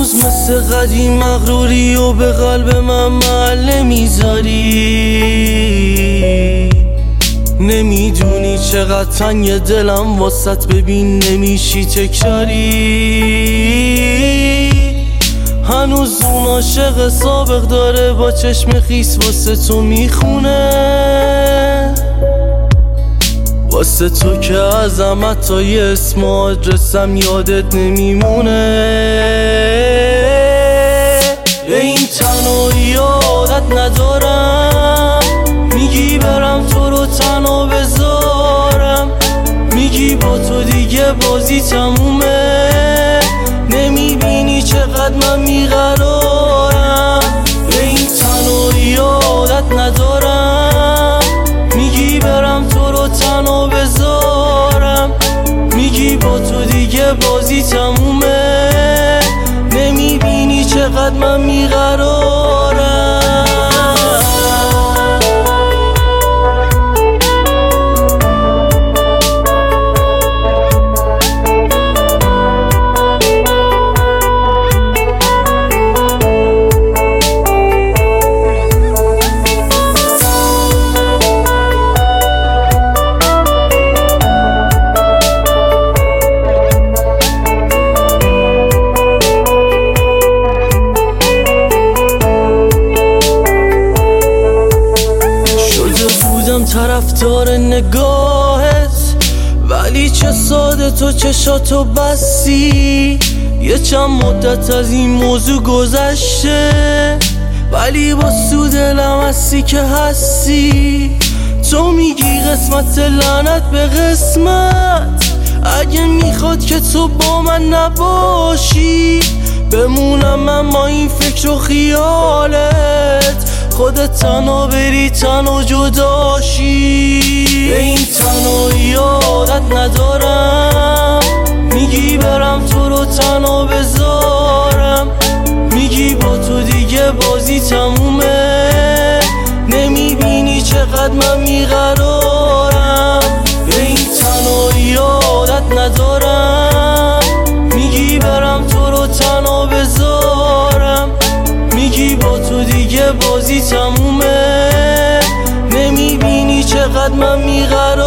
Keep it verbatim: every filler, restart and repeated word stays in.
هنوز مثل قدیم مغروری و به قلب من محل میذاری. نمیدونی چقدر تنگ دلم واسط، ببین نمیشی تکراری. هنوز اون عاشق سابق داره با چشم خیس واسه تو میخونه، واسه تو که ازم تا یه اسم و آدرسم یادت نمیمونه. به این تنهایی عادت ندارم، میگی برم تو رو تنها بذارم، میگی با تو دیگه بازی تمومه، نمیبینی چقدر من میقرارم. به این تنهایی عادت ندارم، میگی برم تو رو تنها بذارم، میگی با تو دیگه بازی تمومه، نمیبینی چقدر من میقرارم. طرفدار نگاهت، ولی چه ساده تو چشاتو بستی. یه چند مدت از این موضوع گذشته، ولی با سود دلم هستی که هستی. تو میگی قسمت لعنت به قسمت، اگه میخواد که تو با من نباشی، بمونم من با این فکر و خیالت، خودت تنها بری تنها جداشی. به این تنهایی عادت ندارم، میگی برم تو رو تنها بذارم، میگی با تو دیگه بازی تمومه، نمیبینی چقدر من میقرارم. به این تنهایی عادت ندارم، میگی برم تو رو تنها بذارم، میگی با تو دیگه بازی تمومه، نمیبینی چقدر من میقرارم.